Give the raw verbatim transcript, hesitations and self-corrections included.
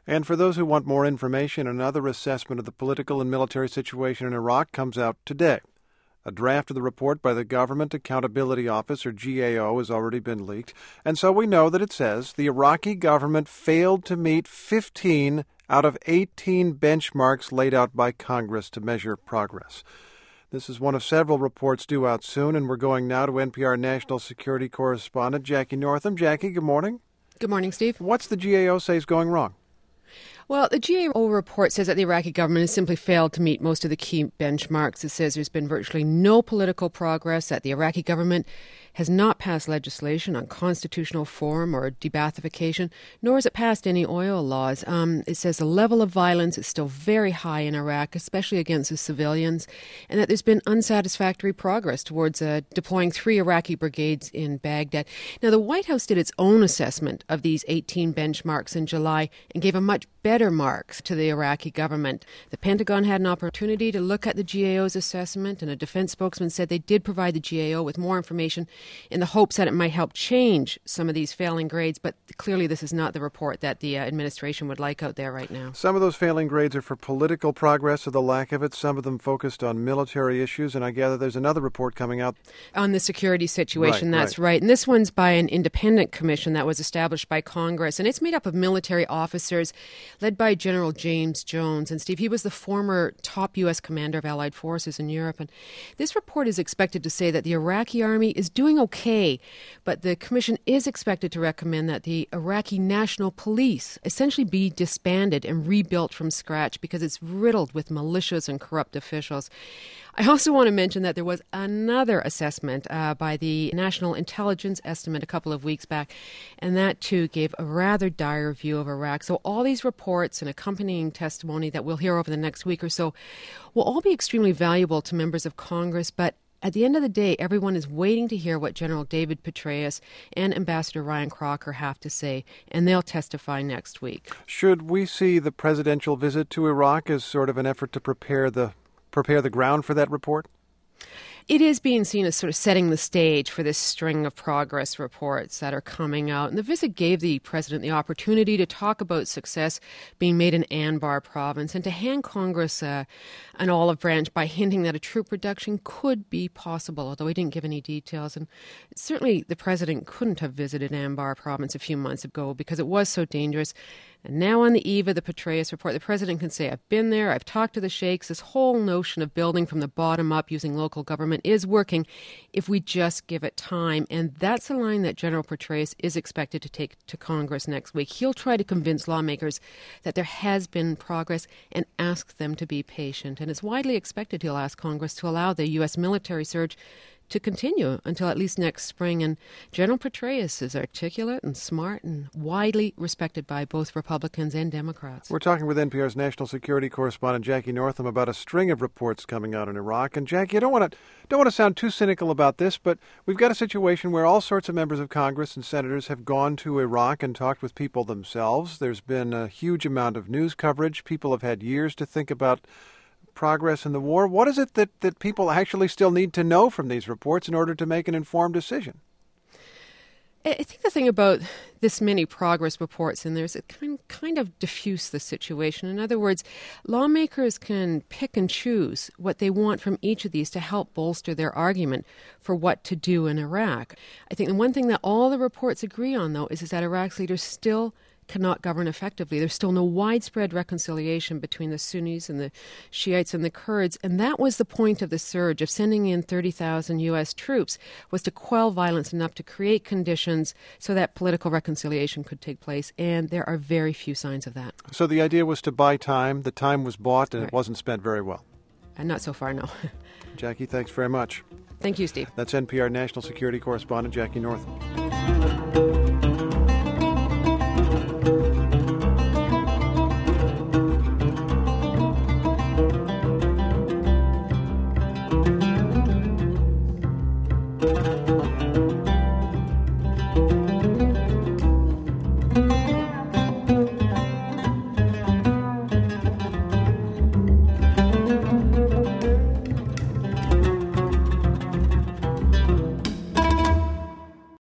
And for those who want more information, another assessment of the political and military situation in Iraq comes out today. A draft of the report by the Government Accountability Office, or G A O, has already been leaked. And so we know that it says the Iraqi government failed to meet fifteen out of eighteen benchmarks laid out by Congress to measure progress. This is one of several reports due out soon, and we're going now to N P R national security correspondent Jackie Northam. Jackie, good morning. Good morning, Steve. What's the G A O say is going wrong? Well, the G A O report says that the Iraqi government has simply failed to meet most of the key benchmarks. It says there's been virtually no political progress, that the Iraqi government has not passed legislation on constitutional reform or de-Baathification, nor has it passed any oil laws. Um, it says the level of violence is still very high in Iraq, especially against the civilians, and that there's been unsatisfactory progress towards uh, deploying three Iraqi brigades in Baghdad. Now, the White House did its own assessment of these eighteen benchmarks in July and gave a much better marks to the Iraqi government. The Pentagon had an opportunity to look at the G A O's assessment, and a defense spokesman said they did provide the G A O with more information in the hopes that it might help change some of these failing grades, but clearly this is not the report that the uh, administration would like out there right now. Some of those failing grades are for political progress or the lack of it. Some of them focused on military issues, and I gather there's another report coming out on the security situation. Right, that's right. right. And this one's by an independent commission that was established by Congress, and it's made up of military officers led by General James Jones. And Steve, he was the former top U S commander of Allied forces in Europe. And this report is expected to say that the Iraqi army is doing okay, but the commission is expected to recommend that the Iraqi National Police essentially be disbanded and rebuilt from scratch because it's riddled with militias and corrupt officials. I also want to mention that there was another assessment uh, by the National Intelligence Estimate a couple of weeks back, and that too gave a rather dire view of Iraq. So all these reports and accompanying testimony that we'll hear over the next week or so will all be extremely valuable to members of Congress, but at the end of the day, everyone is waiting to hear what General David Petraeus and Ambassador Ryan Crocker have to say, and they'll testify next week. Should we see the presidential visit to Iraq as sort of an effort to prepare the prepare the ground for that report? It is being seen as sort of setting the stage for this string of progress reports that are coming out. And the visit gave the president the opportunity to talk about success being made in Anbar province and to hand Congress uh, an olive branch by hinting that a troop reduction could be possible, although he didn't give any details. And certainly the president couldn't have visited Anbar province a few months ago because it was so dangerous. And now on the eve of the Petraeus report, the president can say, I've been there, I've talked to the sheikhs. This whole notion of building from the bottom up using local government is working if we just give it time. And that's a line that General Petraeus is expected to take to Congress next week. He'll try to convince lawmakers that there has been progress and ask them to be patient. And it's widely expected he'll ask Congress to allow the U S military surge to continue until at least next spring. And General Petraeus is articulate and smart and widely respected by both Republicans and Democrats. We're talking with N P R's national security correspondent Jackie Northam about a string of reports coming out in Iraq. And Jackie, I don't want to don't want to sound too cynical about this, but we've got a situation where all sorts of members of Congress and senators have gone to Iraq and talked with people themselves. There's been a huge amount of news coverage. People have had years to think about progress in the war. What is it that, that people actually still need to know from these reports in order to make an informed decision? I think the thing about this many progress reports in there is it can kind of diffuse the situation. In other words, lawmakers can pick and choose what they want from each of these to help bolster their argument for what to do in Iraq. I think the one thing that all the reports agree on, though, is, is that Iraq's leaders still cannot govern effectively. There's still no widespread reconciliation between the Sunnis and the Shiites and the Kurds, and that was the point of the surge, of sending in thirty thousand U S troops, was to quell violence enough to create conditions so that political reconciliation could take place, and there are very few signs of that. So the idea was to buy time. The time was bought, and right. It wasn't spent very well. And not so far, no. Jackie, thanks very much. Thank you, Steve. That's N P R national security correspondent Jackie Northam.